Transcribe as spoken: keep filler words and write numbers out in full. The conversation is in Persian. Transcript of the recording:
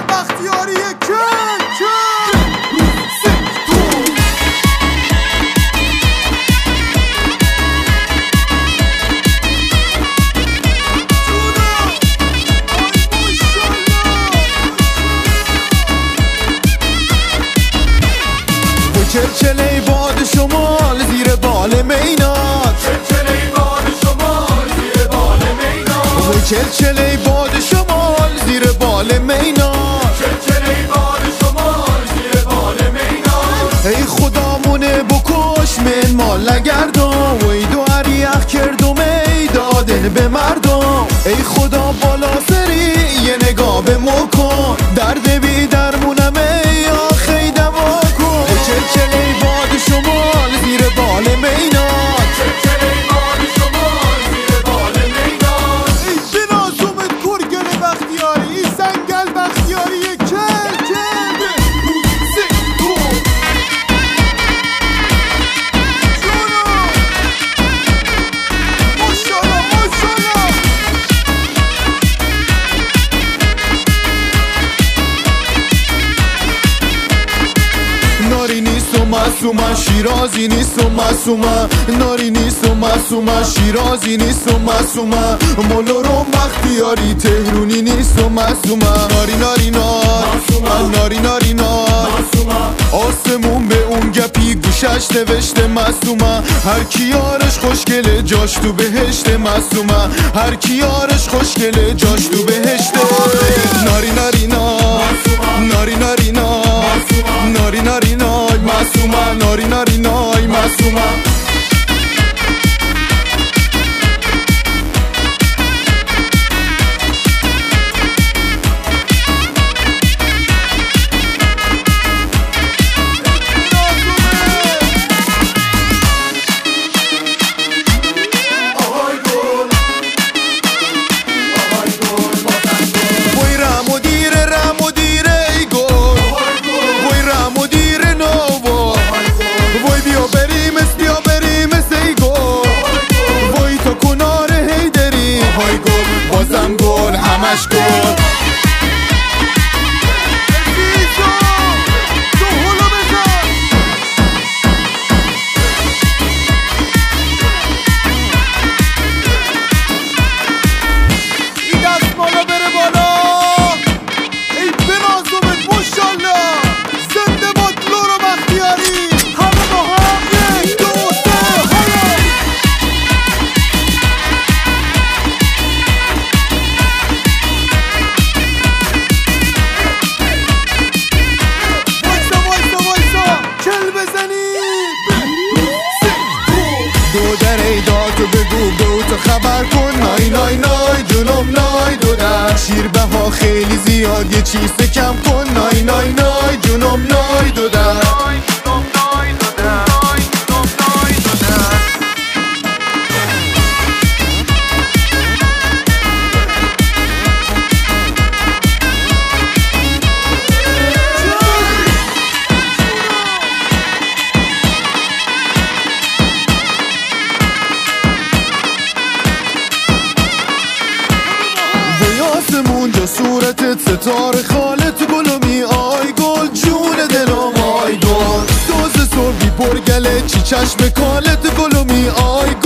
بختیاری کن کن چلچله باد شمال زیر بال مینات، چلچله باد شمال زیر بال مینات، چلچله باد شمال زیر بال مینات، چلچله باد شمال زیر بال مینات. ای خدامونه بکش من مال نگردم، وی دو یخ کردم ای دادن به مردم. ای خدا بالا سری یه نگاه به ما کن، درد بی درمونم ای آخی دوا کن. چلچله باد شمال زیر بال مینات، چلچله باد شمال زیر بال مینات. ای بنازومت کرگل بختیاری، ای سنگل بختیاری کل کل سکو جونو ماشالله ماشالله. ناری نیست و معصومه شیرازی نیست و معصومه، ناری نیست و معصومه شیرازی نیست و معصومه، مولورم بختیاری تهرونی نیست و معصومه. ناری ناری نار ناری ناری نار آسمون به اون گپی گوشش نوشته معصومه، هر کی یارش خوشگله جاش تو بهشته معصومه، هر کی یارش خوشگله جاش تو بهشته. ناری ناری نار ناری ناری نار ناری ناری نای معصومه، ناری ناری نای معصومه. بازم گل همش گل این دست بالا بره بالا. ای بنازومت ماشالله. زنده باد لورو بختیاری. همه با هم یک دو سه هلا. دو در ایداتو بگو دو تا خبر کن، نای نای نای جنوب نای دو در شیر بها خیلی زیاد یه چیز کم کن، نای نای نای جنوب نای دو در. اونجا صورتت ستاره خالت گلومی، آی گل جون دلم آی گل دوز صبحی پرگله چی چشم کالت گلومی، آی